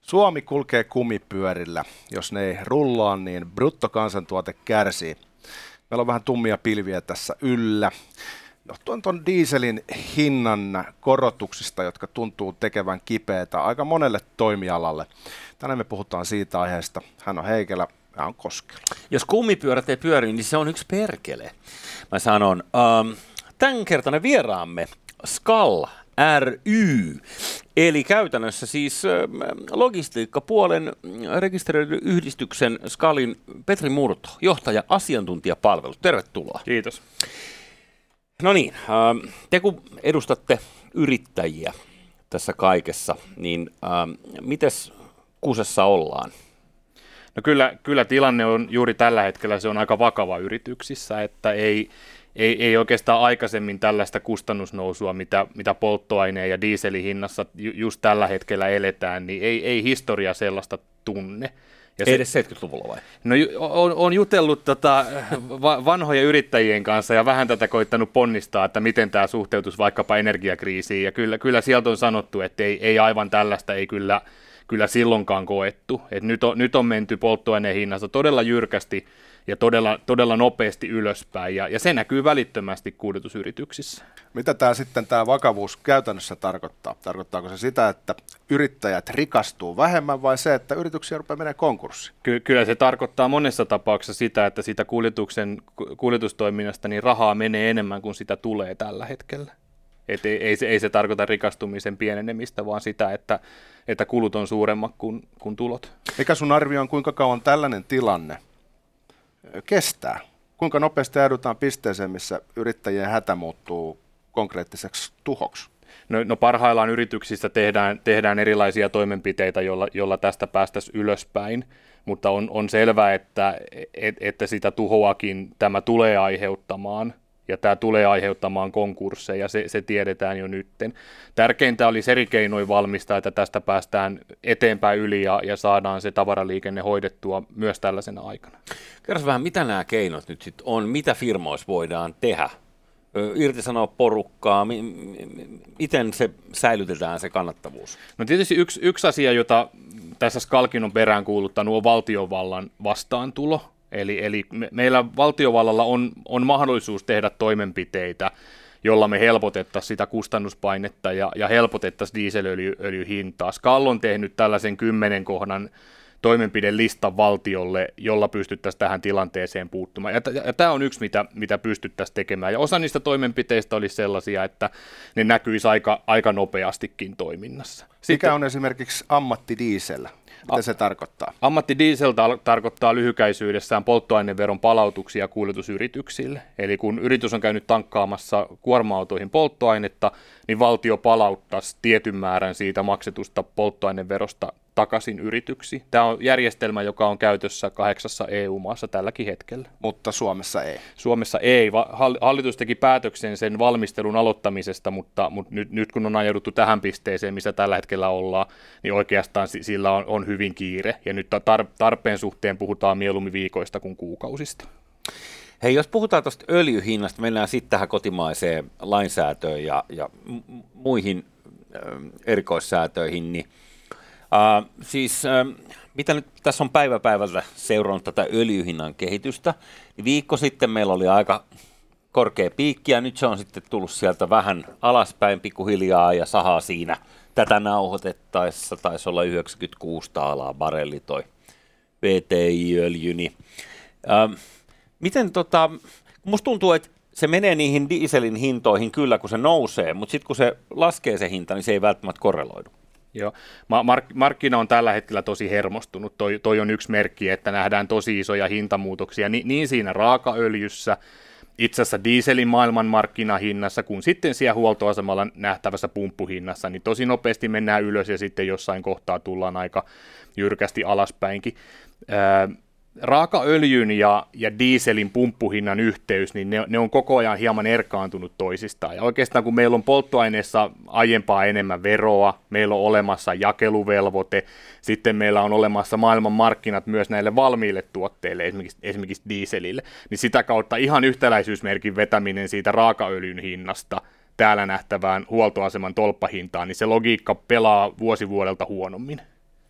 Suomi kulkee kumipyörillä. Jos ne ei rullaa, niin bruttokansantuote kärsii. Meillä on vähän tummia pilviä tässä yllä. Johtuen tuon dieselin hinnan korotuksista, jotka tuntuu tekevän kipeätä aika monelle toimialalle. Tänään me puhutaan siitä aiheesta. Hän on Heikelä, hän on Koskela. Jos kumipyörät ei pyöri, niin se on yksi perkele. Mä sanon, tämänkertainen vieraamme SKAL ry, eli käytännössä siis logistiikkapuolen rekisteröidyn yhdistyksen SKALin Petri Murto, johtaja asiantuntijapalvelut. Tervetuloa. Kiitos. No niin, te kun edustatte yrittäjiä tässä kaikessa, niin mites kusessa ollaan? No kyllä tilanne on juuri tällä hetkellä, se on aika vakava yrityksissä, että ei oikeastaan aikaisemmin tällaista kustannusnousua, mitä polttoaineen ja dieselin hinnassa just tällä hetkellä eletään, niin ei historia sellaista tunne. Ja ei edes 70-luvulla vai? No on jutellut vanhojen yrittäjien kanssa ja vähän tätä koittanut ponnistaa, että miten tämä suhteutus vaikkapa energiakriisiin, ja kyllä sieltä on sanottu, että ei aivan tällaista ei kyllä silloinkaan koettu. Et nyt on menty polttoaineen hinnassa todella jyrkästi ja todella nopeasti ylöspäin, ja se näkyy välittömästi kuljetusyrityksissä. Mitä tämä vakavuus käytännössä tarkoittaa? Tarkoittaako se sitä, että yrittäjät rikastuu vähemmän vai se, että yrityksiä rupeaa menemään konkurssiin? Kyllä se tarkoittaa monessa tapauksessa sitä, että siitä kuljetustoiminnasta niin rahaa menee enemmän kuin sitä tulee tällä hetkellä. Ei se tarkoita rikastumisen pienenemistä, vaan sitä, että kulut on suuremmat kuin tulot. Mikä sun arvio on, kuinka kauan tällainen tilanne kestää? Kuinka nopeasti joudutaan pisteeseen, missä yrittäjien hätä muuttuu konkreettiseksi tuhoksi? No parhaillaan yrityksissä tehdään erilaisia toimenpiteitä, jolla tästä päästäisiin ylöspäin, mutta on selvää, että sitä tuhoakin tämä tulee aiheuttamaan. Ja tämä tulee aiheuttamaan konkursseja, se tiedetään jo nytten. Tärkeintä olisi eri keinoin valmistaa, että tästä päästään eteenpäin yli ja saadaan se tavaraliikenne hoidettua myös tällaisena aikana. Kerros vähän, mitä nämä keinot nyt sitten on, mitä firmoissa voidaan tehdä? Irtisanoa porukkaa, miten se säilytetään se kannattavuus? No tietysti yksi asia, jota tässä SKALkin on peräänkuuluttanut, on valtiovallan vastaantulo. Eli meillä valtiovallalla on mahdollisuus tehdä toimenpiteitä, jolla me helpotettaisiin sitä kustannuspainetta ja helpotettaisiin dieselöljyn hintaa. SKAL on tehnyt tällaisen 10 kohdan toimenpidelistan valtiolle, jolla pystyttäisiin tähän tilanteeseen puuttumaan. Ja tämä on yksi, mitä pystyttäisiin tekemään. Ja osa niistä toimenpiteistä olisi sellaisia, että ne näkyisi aika nopeastikin toiminnassa. Mikä on esimerkiksi ammattidiesel? Mitä se tarkoittaa? Ammattidiesel tarkoittaa lyhykäisyydessään polttoaineveron palautuksia kuljetusyrityksille. Eli kun yritys on käynyt tankkaamassa kuorma-autoihin polttoainetta, niin valtio palauttaisi tietyn määrän siitä maksetusta polttoaineverosta takaisin yrityksiin. Tämä on järjestelmä, joka on käytössä 8 EU-maassa tälläkin hetkellä. Mutta Suomessa ei? Suomessa ei. Hallitus teki päätöksen sen valmistelun aloittamisesta, mutta nyt kun on ajauduttu tähän pisteeseen, missä tällä hetkellä ollaan, niin oikeastaan sillä on hyvin kiire. Ja nyt tarpeen suhteen puhutaan mieluummin viikoista kuin kuukausista. Hei, jos puhutaan tuosta öljyhinnasta, mennään sitten tähän kotimaiseen lainsäätöön ja muihin erikoissäätöihin, niin mitä nyt tässä on päivältä seurannut tätä öljyhinnan kehitystä, niin viikko sitten meillä oli aika korkea piikki ja nyt se on sitten tullut sieltä vähän alaspäin pikkuhiljaa ja sahaa siinä tätä nauhoitettaessa, taisi olla 96 taalaa barelli toi VTI-öljy, niin miten musta tuntuu, että se menee niihin dieselin hintoihin kyllä, kun se nousee, mutta sitten kun se laskee se hinta, niin se ei välttämättä korreloidu. Joo. Markkina on tällä hetkellä tosi hermostunut. Toi on yksi merkki, että nähdään tosi isoja hintamuutoksia niin siinä raakaöljyssä, itse asiassa dieselin maailmanmarkkinahinnassa, kuin sitten siellä huoltoasemalla nähtävässä pumppuhinnassa, niin tosi nopeasti mennään ylös ja sitten jossain kohtaa tullaan aika jyrkästi alaspäinkin. Raakaöljyn ja dieselin pumppuhinnan yhteys, niin ne on koko ajan hieman erkaantunut toisistaan. Ja oikeastaan kun meillä on polttoaineessa aiempaa enemmän veroa, meillä on olemassa jakeluvelvoite, sitten meillä on olemassa maailmanmarkkinat myös näille valmiille tuotteille, esimerkiksi dieselille, niin sitä kautta ihan yhtäläisyysmerkin vetäminen siitä raakaöljyn hinnasta täällä nähtävään huoltoaseman tolppahintaan, niin se logiikka pelaa vuosi vuodelta huonommin.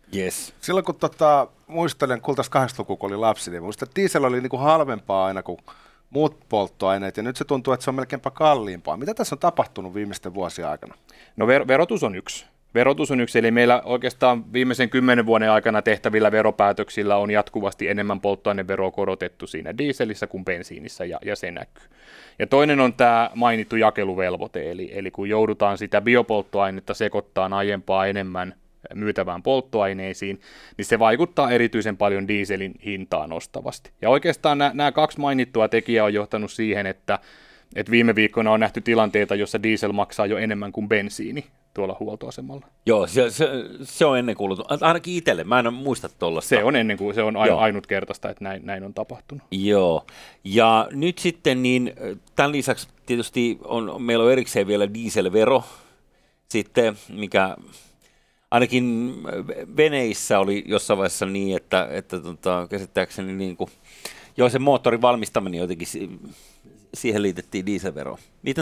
Yes. Silloin kun muistelen kultaista 80-lukua, kun oli lapsi, niin muistan, että diesel oli niin kuin halvempaa aina kuin muut polttoaineet, ja nyt se tuntuu, että se on melkeinpä kalliimpaa. Mitä tässä on tapahtunut viimeisten vuosien aikana? No verotus on yksi. Verotus on yksi, eli meillä oikeastaan viimeisen 10 vuoden aikana tehtävillä veropäätöksillä on jatkuvasti enemmän polttoaineveroa korotettu siinä dieselissä kuin bensiinissä, ja se näkyy. Ja toinen on tämä mainittu jakeluvelvoite, eli kun joudutaan sitä biopolttoainetta sekoittamaan aiempaa enemmän myytävään polttoaineisiin, niin se vaikuttaa erityisen paljon dieselin hintaa nostavasti. Ja oikeastaan nämä kaksi mainittua tekijää on johtanut siihen, että viime viikkoina on nähty tilanteita, jossa diesel maksaa jo enemmän kuin bensiini tuolla huoltoasemalla. Joo, se on ennenkuulutus. Ainakin itselle, mä en muista tuollaista. Se on ainutkertaista, että näin on tapahtunut. Joo, ja nyt sitten niin tämän lisäksi tietysti meillä on erikseen vielä dieselvero, sitten mikä ainakin veneissä oli jossain vaiheessa niin, että käsittääkseni niin kuin, se moottorin valmistaminen jotenkin siihen liitettiin dieselveroon. Miten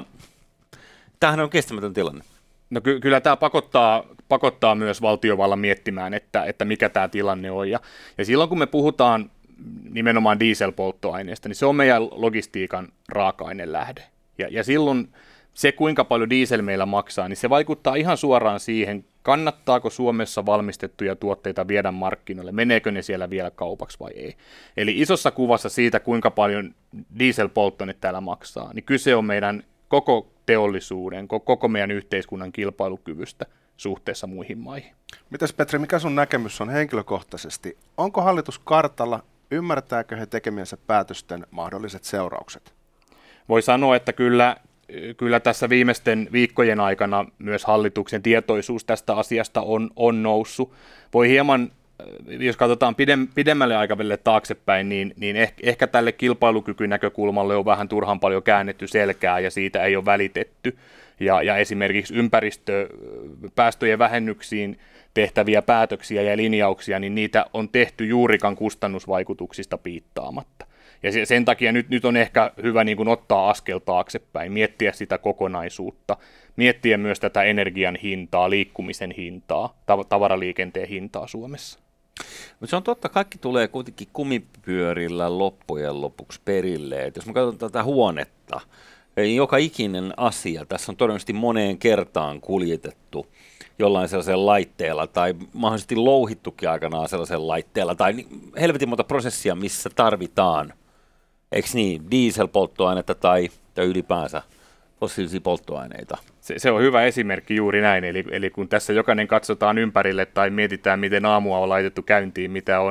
tämähän on kestämätön tilanne. No kyllä tämä pakottaa myös valtiovallan miettimään, että mikä tämä tilanne on. Ja silloin kun me puhutaan nimenomaan dieselpolttoaineesta, niin se on meidän logistiikan raaka-ainelähde. Ja silloin se, kuinka paljon diesel meillä maksaa, niin se vaikuttaa ihan suoraan siihen, kannattaako Suomessa valmistettuja tuotteita viedä markkinoille, meneekö ne siellä vielä kaupaksi vai ei. Eli isossa kuvassa siitä, kuinka paljon dieselpolttoaine täällä maksaa, niin kyse on meidän koko teollisuuden, koko meidän yhteiskunnan kilpailukyvystä suhteessa muihin maihin. Mitäs Petri, mikä sun näkemys on henkilökohtaisesti? Onko hallitus kartalla? Ymmärtääkö he tekemiensä päätösten mahdolliset seuraukset? Voi sanoa, että kyllä tässä viimeisten viikkojen aikana myös hallituksen tietoisuus tästä asiasta on noussut. Voi hieman, jos katsotaan pidemmälle aikavälille taaksepäin, niin ehkä tälle kilpailukykynäkökulmalle on vähän turhan paljon käännetty selkää ja siitä ei ole välitetty. Ja esimerkiksi ympäristöpäästöjen vähennyksiin tehtäviä päätöksiä ja linjauksia, niin niitä on tehty juurikaan kustannusvaikutuksista piittaamatta. Ja sen takia nyt on ehkä hyvä niin kuin ottaa askel taaksepäin, miettiä sitä kokonaisuutta, miettiä myös tätä energian hintaa, liikkumisen hintaa, tavaraliikenteen hintaa Suomessa. Mutta se on totta, kaikki tulee kuitenkin kumipyörillä loppujen lopuksi perille. Et jos me katsotaan tätä huonetta, niin joka ikinen asia tässä on todennäköisesti moneen kertaan kuljetettu jollain sellaisella laitteella tai mahdollisesti louhittukin aikanaan sellaisella laitteella tai helvetin monta prosessia, missä tarvitaan, eikö niin, dieselpolttoainetta tai ylipäänsä fossiilisia polttoaineita. Se on hyvä esimerkki juuri näin, eli kun tässä jokainen katsotaan ympärille tai mietitään, miten aamua on laitettu käyntiin,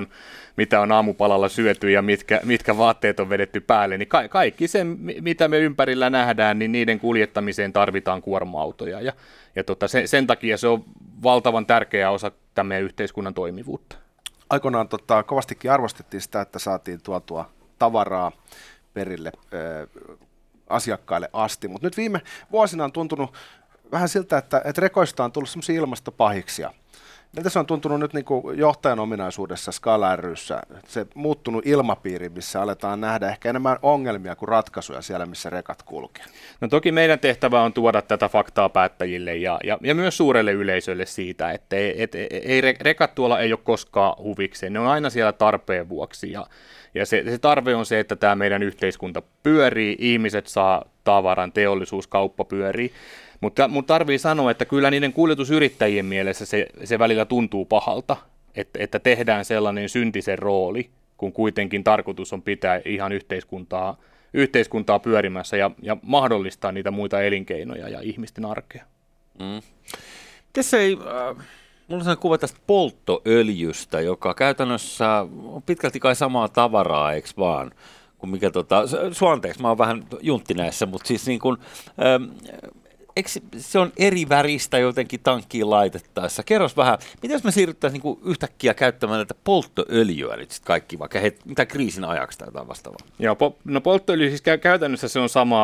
mitä on aamupalalla syöty ja mitkä vaatteet on vedetty päälle, niin kaikki se, mitä me ympärillä nähdään, niin niiden kuljettamiseen tarvitaan kuorma-autoja. Ja sen takia se on valtavan tärkeä osa tämän meidän yhteiskunnan toimivuutta. Aikoinaan kovastikin arvostettiin sitä, että saatiin tuotua tavaraa perille asiakkaille asti, mutta nyt viime vuosina on tuntunut vähän siltä, että rekoista on tullut semmoisia ilmastopahiksia. Miltä se on tuntunut nyt niin kuin johtajan ominaisuudessa Skala ry:ssä, se muuttunut ilmapiiri, missä aletaan nähdä ehkä enemmän ongelmia kuin ratkaisuja siellä, missä rekat kulkee? No toki meidän tehtävä on tuoda tätä faktaa päättäjille ja myös suurelle yleisölle siitä, että rekat tuolla ei ole koskaan huvikseen, ne on aina siellä tarpeen vuoksi ja se tarve on se, että tämä meidän yhteiskunta pyörii, ihmiset saa tavaran, teollisuus, kauppa pyörii. Mutta tarvii sanoa, että kyllä niiden kuljetusyrittäjien mielessä se välillä tuntuu pahalta, että tehdään sellainen syntisen rooli, kun kuitenkin tarkoitus on pitää ihan yhteiskuntaa pyörimässä ja mahdollistaa niitä muita elinkeinoja ja ihmisten arkea. Tässä mulla on sellainen kuva tästä polttoöljystä, joka käytännössä on pitkälti kai samaa tavaraa, eikö vaan? Kuin mikä anteeksi, mä oon vähän juntti näissä, mutta siis niin kuin, eikö se on eri väristä jotenkin tankkiin laitettaessa? Kerros vähän, miten jos me siirryttäisiin niin kuin yhtäkkiä käyttämään näitä polttoöljyä nyt sitten kaikki, vaikka mitä kriisin ajaksi tai jotain vastaavaa? Joo, polttoöljy siis käytännössä se on samaa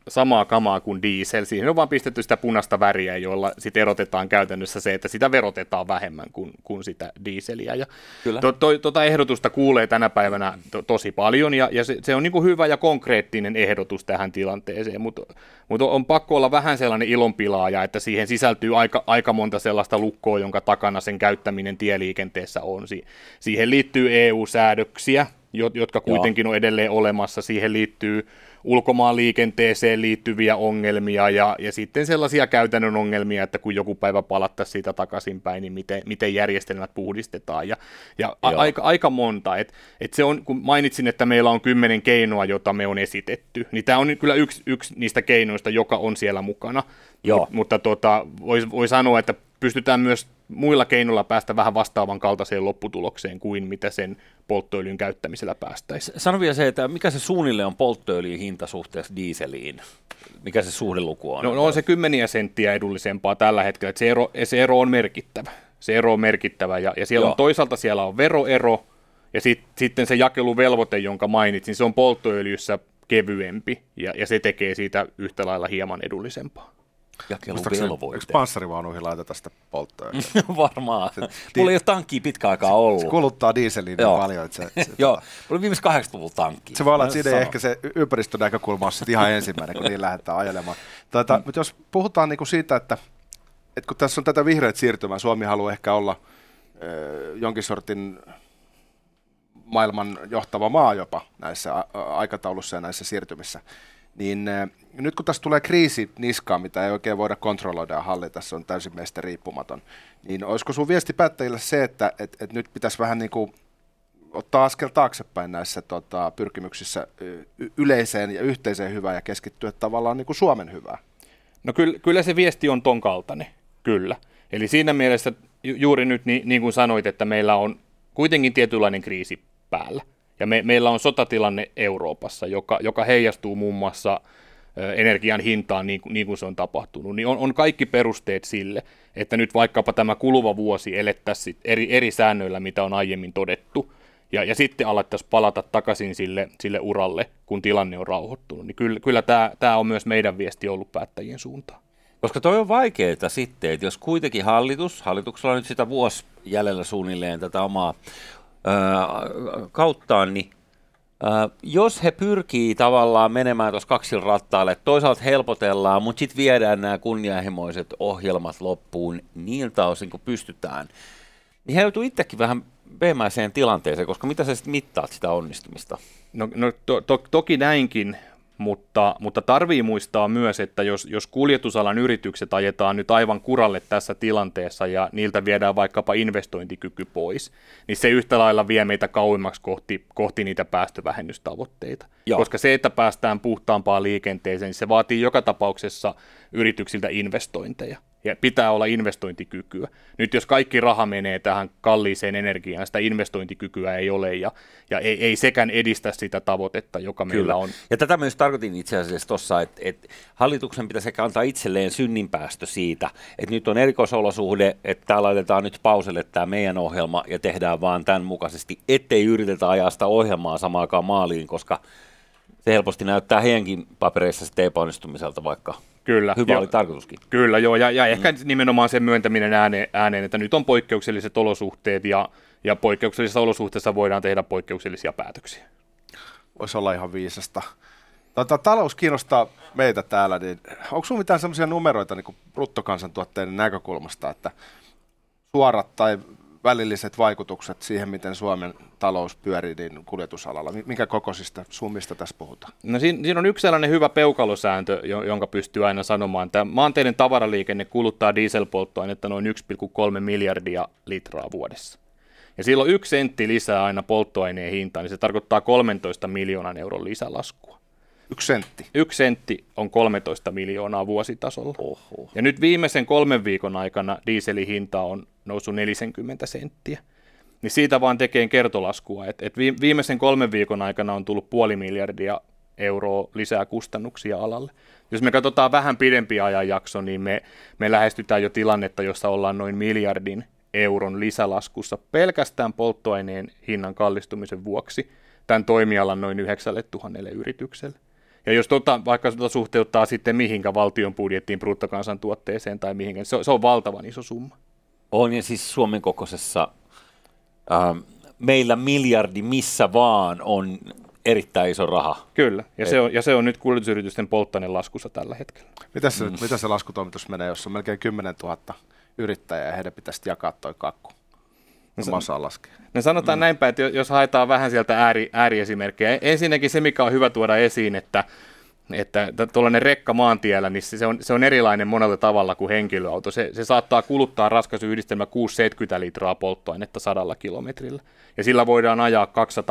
samaa kamaa kuin diesel. Siihen on vaan pistetty sitä punaista väriä, jolla sitten erotetaan käytännössä se, että sitä verotetaan vähemmän kuin sitä dieseliä. Ja tuota ehdotusta kuulee tänä päivänä tosi paljon, ja se on niin kuin hyvä ja konkreettinen ehdotus tähän tilanteeseen, mutta on pakko olla vähän sellainen ilonpilaaja, että siihen sisältyy aika monta sellaista lukkoa, jonka takana sen käyttäminen tieliikenteessä on. Siihen liittyy EU-säädöksiä, jotka kuitenkin on edelleen olemassa. Siihen liittyy ulkomaan liikenteeseen liittyviä ongelmia ja sitten sellaisia käytännön ongelmia, että kun joku päivä palattaisiin siitä takaisinpäin, niin miten järjestelmät puhdistetaan. Ja aika monta. Et se on, kun mainitsin, että meillä on 10 keinoa, jota me on esitetty, niin tämä on kyllä yksi niistä keinoista, joka on siellä mukana. Mutta voi sanoa, että pystytään myös muilla keinoilla päästä vähän vastaavan kaltaiseen lopputulokseen kuin mitä sen polttoöljyn käyttämisellä päästäisiin. Sano vielä se, että mikä se suunnilleen on polttoöljyn hinta suhteessa dieseliin? Mikä se suhdeluku on? No on se 10 senttiä edullisempaa tällä hetkellä, että se ero on merkittävä. Se ero on merkittävä ja siellä on toisaalta siellä on veroero ja sitten se jakeluvelvoite, jonka mainitsin, se on polttoöljyssä kevyempi ja se tekee siitä yhtä lailla hieman edullisempaa. Jakeluvelvoite. Eikö panssarivaunuihin laiteta sitä polttoöljyä? Varmaan. Mulla ei ole tankkia pitkään aikaa ollut. Se kuluttaa dieseliä niin paljon, että Joo, mulla oli viimeis 80-luvulla tankkia. Se voi olla, että siinä ei ehkä se ympäristönäkökulma on ihan ensimmäinen, kun niin lähdetään ajelemaan. Mutta jos puhutaan niinku siitä, että kun tässä on tätä vihreät siirtymää, Suomi haluaa ehkä olla jonkin sortin maailman johtava maa jopa näissä aikataulussa ja näissä siirtymissä, niin nyt kun tässä tulee kriisi niskaan, mitä ei oikein voida kontrolloida ja hallita, se on täysin meistä riippumaton, niin olisiko sun viesti päättäjille se, että nyt pitäisi vähän niin kuin ottaa askel taaksepäin näissä pyrkimyksissä yleiseen ja yhteiseen hyvään ja keskittyä tavallaan niin kuin Suomen hyvään? No kyllä se viesti on ton kaltainen, kyllä. Eli siinä mielessä juuri nyt niin kuin sanoit, että meillä on kuitenkin tietynlainen kriisi päällä. Ja meillä on sotatilanne Euroopassa, joka heijastuu muun muassa energian hintaan niin kuin se on tapahtunut. Niin on kaikki perusteet sille, että nyt vaikkapa tämä kuluva vuosi elettäisiin eri säännöillä, mitä on aiemmin todettu, ja sitten alettaisiin palata takaisin sille uralle, kun tilanne on rauhoittunut. Niin kyllä tämä on myös meidän viesti ollut päättäjien suuntaan. Koska toi on vaikeaa sitten, että jos kuitenkin hallituksella on nyt sitä vuosi jäljellä suunnilleen tätä omaa kauttaan, niin jos he pyrkii tavallaan menemään tuossa kaksilla rattaille, että toisaalta helpotellaan, mutta sitten viedään nämä kunnianhimoiset ohjelmat loppuun niiltä osin, kun pystytään, niin he joutuu itsekin vähän veemäiseen tilanteeseen, koska mitä sä sitten mittaat sitä onnistumista? No toki näinkin, mutta tarvii muistaa myös, että jos kuljetusalan yritykset ajetaan nyt aivan kuralle tässä tilanteessa ja niiltä viedään vaikkapa investointikyky pois, niin se yhtä lailla vie meitä kauemmaksi kohti niitä päästövähennystavoitteita. Joo. Koska se, että päästään puhtaampaan liikenteeseen, niin se vaatii joka tapauksessa yrityksiltä investointeja. Ja pitää olla investointikykyä. Nyt jos kaikki raha menee tähän kalliiseen energiaan, sitä investointikykyä ei ole, ja ei sekään edistä sitä tavoitetta, joka meillä on. Ja tätä myös tarkoitin itse asiassa tuossa, että hallituksen pitäisi ehkä antaa itselleen synninpäästö siitä, että nyt on erikoisolosuhde, että tää laitetaan nyt pauselle tämä meidän ohjelma, ja tehdään vaan tämän mukaisesti, ettei yritetä ajaa sitä ohjelmaa samaan aikaan maaliin, koska se helposti näyttää heidänkin papereissa sitten epäonnistumiselta, vaikka kyllä, hyvä oli tarkoituskin. Kyllä, joo, ja ehkä nimenomaan sen myöntäminen ääneen, että nyt on poikkeukselliset olosuhteet, ja poikkeuksellisissa olosuhteissa voidaan tehdä poikkeuksellisia päätöksiä. Voisi olla ihan viisasta. Talous kiinnostaa meitä täällä, niin onko sinulla mitään sellaisia numeroita niin kuin bruttokansantuotteiden näkökulmasta, että suorat tai välilliset vaikutukset siihen, miten Suomen talous pyörii niin kuljetusalalla? Minkä kokoisista summista tässä puhutaan? No siinä on yksi sellainen hyvä peukalosääntö, jonka pystyy aina sanomaan. Tämä maanteiden tavaraliikenne kuluttaa dieselpolttoainetta noin 1,3 miljardia litraa vuodessa. Ja silloin 1 sentti lisää aina polttoaineen hintaan, niin se tarkoittaa 13 miljoonan euron lisälaskua. 1 sentti? 1 sentti on 13 miljoonaa vuositasolla. Oho. Ja nyt viimeisen 3 viikon aikana dieselin hinta on noussut 40 senttiä. Niin siitä vaan tekee kertolaskua, että viimeisen 3 viikon aikana on tullut 500 miljardia euroa lisää kustannuksia alalle. Jos me katsotaan vähän pidempi ajanjakso, niin me lähestytään jo tilannetta, jossa ollaan noin miljardin euron lisälaskussa pelkästään polttoaineen hinnan kallistumisen vuoksi tämän toimialan noin 9 000 yritykselle. Ja jos vaikka suhteuttaa sitten mihinkä valtion budjettiin, bruttokansantuotteeseen tai mihinkä, se on valtavan iso summa. On, ja siis Suomen kokoisessa meillä miljardi missä vaan on erittäin iso raha. Kyllä, ja se on nyt kuljetusyritysten polttoainelaskussa tällä hetkellä. Mitä se laskutoimitus menee, jos on melkein 10 000 yrittäjää ja heidän pitäisi jakaa toi kakku? No sanotaan näinpä, että jos haetaan vähän sieltä ääriesimerkkejä. Ensinnäkin se, mikä on hyvä tuoda esiin, että tuollainen rekka maantiellä, niin se on erilainen monella tavalla kuin henkilöauto. Se saattaa kuluttaa raskasyhdistelmä 670 litraa polttoainetta 100 kilometrillä. Ja sillä voidaan ajaa 200-300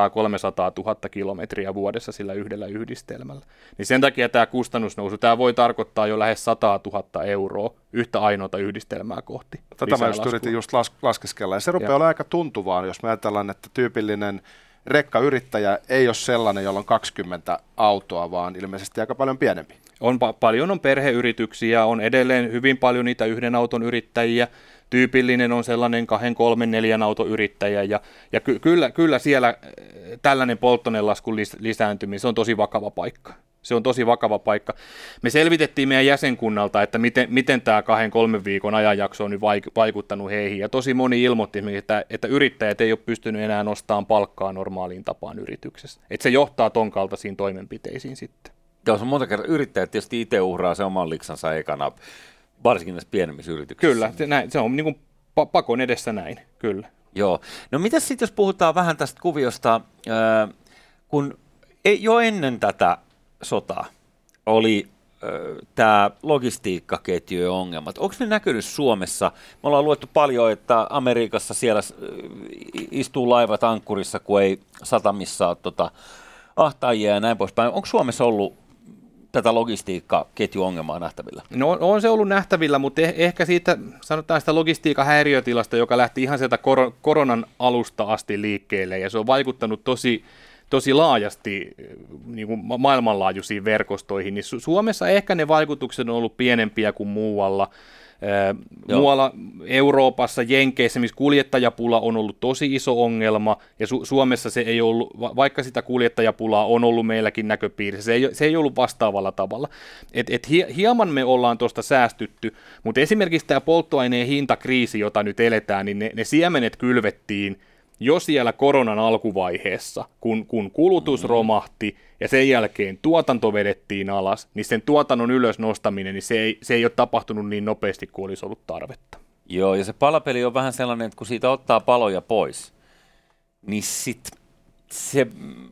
000 kilometriä vuodessa sillä yhdellä yhdistelmällä. Niin sen takia tämä kustannusnousu, tämä voi tarkoittaa jo lähes 100 000 euroa yhtä ainoata yhdistelmää kohti. Tätä mä just yritin just laskeskella. Ja se rupeaa olla aika tuntuvaa, jos me ajatellaan, että tyypillinen rekkayrittäjä ei ole sellainen, jolla on 20 autoa, vaan ilmeisesti aika paljon pienempi. Paljon on perheyrityksiä, on edelleen hyvin paljon niitä yhden auton yrittäjiä. Tyypillinen on sellainen 2, 3, 4 auton yrittäjä. Ja kyllä siellä tällainen polttoainelaskun lisääntyminen, se on tosi vakava paikka. Se on tosi vakava paikka. Me selvitettiin meidän jäsenkunnalta, että miten tämä 2-3 viikon ajanjakso on nyt vaikuttanut heihin. Ja tosi moni ilmoitti, että yrittäjät ei ole pystynyt enää nostamaan palkkaa normaaliin tapaan yrityksessä. Että se johtaa ton kaltaisiin toimenpiteisiin sitten. Joo, se on monta kertaa. Yrittäjät tietysti itse uhraa se oman liksansa ekana, varsinkin näissä pienemmissä yrityksissä. Kyllä, se on niin kuin pakon edessä näin, kyllä. Joo. No mitäs sitten, jos puhutaan vähän tästä kuviosta, kun jo ennen tätä sotaa oli tämä logistiikkaketjujen ongelmat. Onko ne näkynyt Suomessa? Me ollaan luettu paljon, että Amerikassa siellä istuu laivat ankkurissa, kun ei satamissa ole ahtaajia ja näin poispäin. Onko Suomessa ollut tätä logistiikkaketjuongelmaa nähtävillä? No on se ollut nähtävillä, mutta ehkä siitä sanotaan sitä logistiikan häiriötilasta, joka lähti ihan sieltä koronan alusta asti liikkeelle, ja se on vaikuttanut tosi laajasti niin kuin maailmanlaajuisiin verkostoihin, niin Suomessa ehkä ne vaikutukset on ollut pienempiä kuin muualla. Muualla Euroopassa, Jenkeissä, missä kuljettajapula on ollut tosi iso ongelma, ja Suomessa se ei ollut, vaikka sitä kuljettajapulaa on ollut meilläkin näköpiirissä, se ei ollut vastaavalla tavalla. Hieman me ollaan tuosta säästytty, mutta esimerkiksi tämä polttoaineen hintakriisi, jota nyt eletään, niin ne siemenet kylvettiin jo siellä koronan alkuvaiheessa, kun kulutus romahti ja sen jälkeen tuotanto vedettiin alas, niin sen tuotannon ylös nostaminen, niin se ei ole tapahtunut niin nopeasti kuin olisi ollut tarvetta. Joo, ja se palapeli on vähän sellainen, että kun siitä ottaa paloja pois, niin sitten se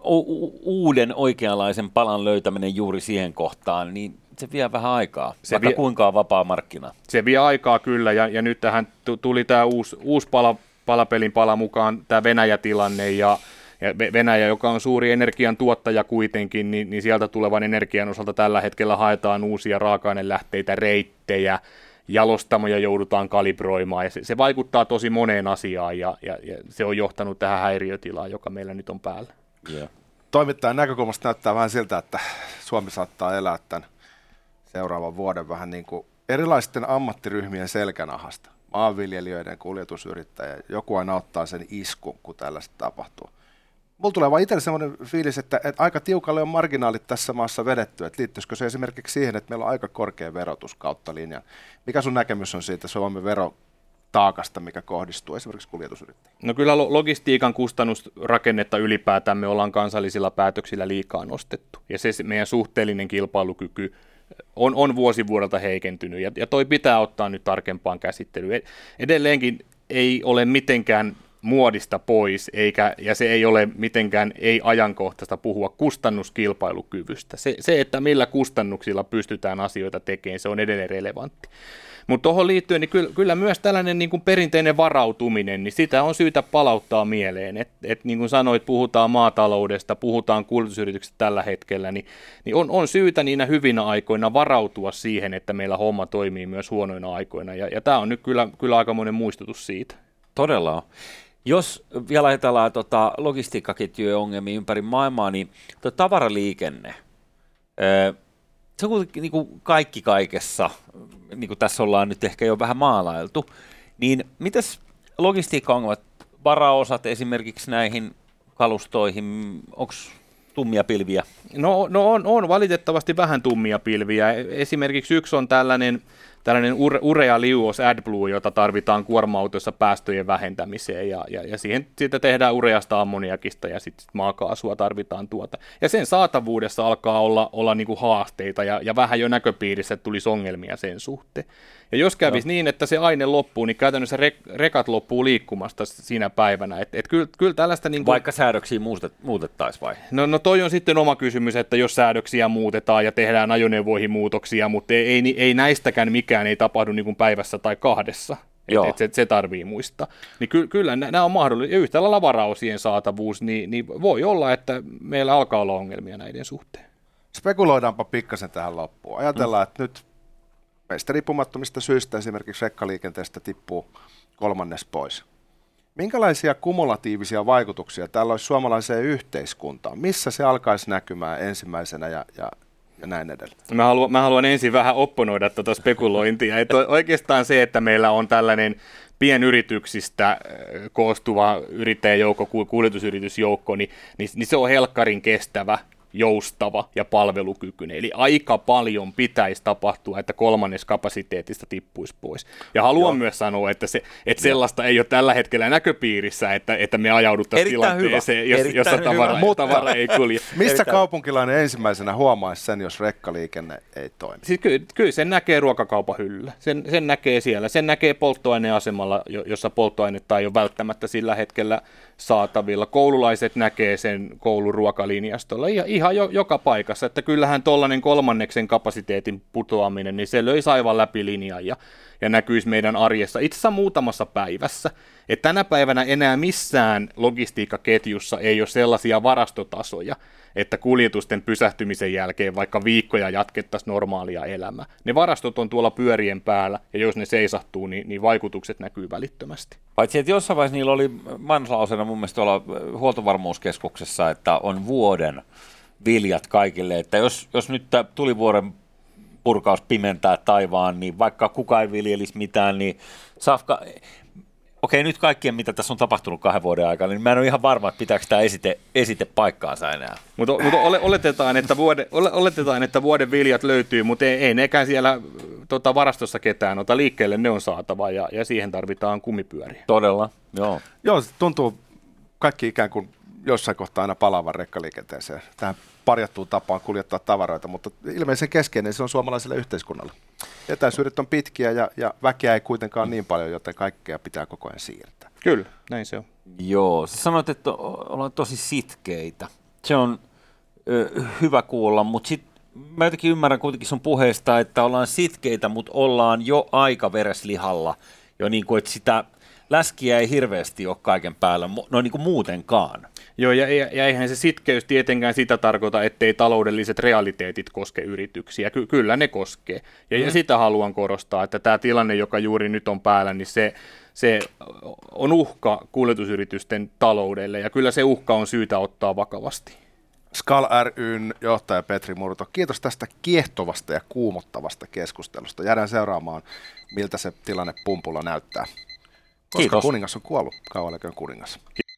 uuden oikeanlaisen palan löytäminen juuri siihen kohtaan, niin se vie vähän aikaa, vaikka kuinka on vapaa markkina. Se vie aikaa kyllä, ja nyt tähän tuli tämä uusi palapelin pala mukaan, tämä Venäjä-tilanne, ja Venäjä, joka on suuri energian tuottaja kuitenkin, niin sieltä tulevan energian osalta tällä hetkellä haetaan uusia raaka-ainelähteitä, reittejä, jalostamoja joudutaan kalibroimaan, ja se vaikuttaa tosi moneen asiaan, ja se on johtanut tähän häiriötilaan, joka meillä nyt on päällä. Yeah. Toimittajan näkökulmasta näyttää vähän siltä, että Suomi saattaa elää tämän seuraavan vuoden vähän niin kuin erilaisten ammattiryhmien selkänahasta. Maanviljelijöiden, kuljetusyrittäjien, joku aina ottaa sen iskun, kun tällaista tapahtuu. Mulla tulee vaan itselle sellainen fiilis, että aika tiukalle on marginaalit tässä maassa vedetty, että liittyisikö se esimerkiksi siihen, että meillä on aika korkea verotus kautta linjan. Mikä sun näkemys on siitä Suomen verotaakasta, mikä kohdistuu esimerkiksi kuljetusyrittäjiin? No kyllä logistiikan kustannusrakennetta ylipäätään me ollaan kansallisilla päätöksillä liikaa nostettu, ja se meidän suhteellinen kilpailukyky on vuosi vuodelta heikentynyt, ja toi pitää ottaa nyt tarkempaan käsittelyyn. Edelleenkin ei ole mitenkään muodista pois, ja se ei ole mitenkään ajankohtaista puhua kustannuskilpailukyvystä. Se, että millä kustannuksilla pystytään asioita tekemään, se on edelleen relevantti. Mutta tuohon liittyen, niin kyllä myös tällainen niin kuin perinteinen varautuminen, niin sitä on syytä palauttaa mieleen. Et niin kuin sanoit, puhutaan maataloudesta, puhutaan kuljetusyrityksestä tällä hetkellä, niin on syytä niinä hyvinä aikoina varautua siihen, että meillä homma toimii myös huonoina aikoina. Ja tämä on nyt kyllä aikamoinen muistutus siitä. Todella on. Jos vielä ajatellaan logistiikkaketjujen ongelmia ympäri maailmaa, niin tavaraliikenne, se on kuitenkin niin kuin kaikki kaikessa, niin kuin tässä ollaan nyt ehkä jo vähän maalailtu, niin mitäs logistiikkaongelmat, varaosat esimerkiksi näihin kalustoihin, onko tummia pilviä? No on valitettavasti vähän tummia pilviä. Esimerkiksi yksi on tällainen urea liuos AdBlue, jota tarvitaan kuorma-autoissa päästöjen vähentämiseen, ja siitä tehdään ureasta ammoniakista, ja sitten maakaasua tarvitaan tuota. Ja sen saatavuudessa alkaa olla niin kuin haasteita, ja vähän jo näköpiirissä tulisi ongelmia sen suhteen. Ja jos kävisi niin, että se aine loppuu, niin käytännössä rekat loppuu liikkumasta siinä päivänä. Kyllä tällaista niin kuin... Vaikka säädöksiä muutettaisiin vai? No toi on sitten oma kysymys, että jos säädöksiä muutetaan ja tehdään ajoneuvoihin muutoksia, mutta ei näistäkään mikään ei tapahdu niin kuin päivässä tai kahdessa. Se tarvii muistaa. Niin kyllä nämä on mahdollisia. Ja yhtä lailla varaosien saatavuus, niin voi olla, että meillä alkaa olla ongelmia näiden suhteen. Spekuloidaanpa pikkasen tähän loppuun. Ajatellaan, että nyt meistä riippumattomista syistä esimerkiksi rekkaliikenteestä tippuu kolmannes pois. Minkälaisia kumulatiivisia vaikutuksia tällä olisi suomalaiseen yhteiskuntaan? Missä se alkaisi näkymään ensimmäisenä ja näin edelleen? Mä haluan ensin vähän opponoida tuota spekulointia. Että oikeastaan se, että meillä on tällainen pienyrityksistä koostuva yrittäjäjoukko, kuljetusyritysjoukko, niin se on helkkarin kestävä, joustava ja palvelukykyinen. Eli aika paljon pitäisi tapahtua, että kolmannes kapasiteetista tippuisi pois. Ja haluan myös sanoa, että sellaista ei ole tällä hetkellä näköpiirissä, että me ajauduttaisiin tilanteeseen, jossa tavara ei kulje. Missä kaupunkilainen ensimmäisenä huomaisi sen, jos rekkaliikenne ei toimi? Siis kyllä sen näkee ruokakaupan hyllyllä. Sen näkee siellä. Sen näkee polttoaineasemalla, jossa polttoainetta ei ole välttämättä sillä hetkellä saatavilla. Koululaiset näkee sen kouluruokalinjastolla ihan joka paikassa, että kyllähän tuollainen kolmanneksen kapasiteetin putoaminen, niin se löisi aivan läpi linjan ja näkyisi meidän arjessa itse asiassa muutamassa päivässä. Että tänä päivänä enää missään logistiikkaketjussa ei ole sellaisia varastotasoja, että kuljetusten pysähtymisen jälkeen vaikka viikkoja jatkettaisiin normaalia elämää. Ne varastot on tuolla pyörien päällä, ja jos ne seisahtuu, niin vaikutukset näkyy välittömästi. Paitsi, että jossain vaiheessa niillä oli mainoslausena mun mielestä tuolla huoltovarmuuskeskuksessa, että on vuoden viljat kaikille, että jos nyt tulivuoren purkaus pimentää taivaan, niin vaikka kukaan ei viljelisi mitään, niin safka... Okei, nyt kaikkien, mitä tässä on tapahtunut 2 vuoden aikana, niin mä en ole ihan varma, että pitääkö tämä esite paikkaansa enää. Mutta oletetaan, että vuoden viljat löytyy, mutta ei nekään siellä varastossa ketään ota liikkeelle, ne on saatava ja siihen tarvitaan kumipyöriä. Todella, joo. Joo, se tuntuu kaikki ikään kuin jossain kohtaa aina palaavan rekkaliikenteeseen. Tähän parjattuun tapaan kuljettaa tavaroita, mutta ilmeisen keskeinen se on suomalaiselle yhteiskunnalle. Etäisyydet on pitkiä ja väkeä ei kuitenkaan niin paljon, joten kaikkea pitää koko ajan siirtää. Kyllä, näin se on. Joo, sä sanoit, että ollaan tosi sitkeitä. Se on hyvä kuulla, mutta sitten mä jotenkin ymmärrän kuitenkin sun puheesta, että ollaan sitkeitä, mutta ollaan jo aika vereslihalla. Jo niin kuin, että sitä läskiä ei hirveästi ole kaiken päällä, no niin kuin muutenkaan. Joo, ja eihän se sitkeys tietenkään sitä tarkoita, ettei taloudelliset realiteetit koske yrityksiä. Kyllä ne koskee. Ja sitä haluan korostaa, että tämä tilanne, joka juuri nyt on päällä, niin se on uhka kuljetusyritysten taloudelle, ja kyllä se uhka on syytä ottaa vakavasti. SKAL ryn johtaja Petri Murto, kiitos tästä kiehtovasta ja kuumottavasta keskustelusta. Jäädään seuraamaan, miltä se tilanne pumpulla näyttää. Koska Kiitos. kuningas on kuollut, kauan kuningas.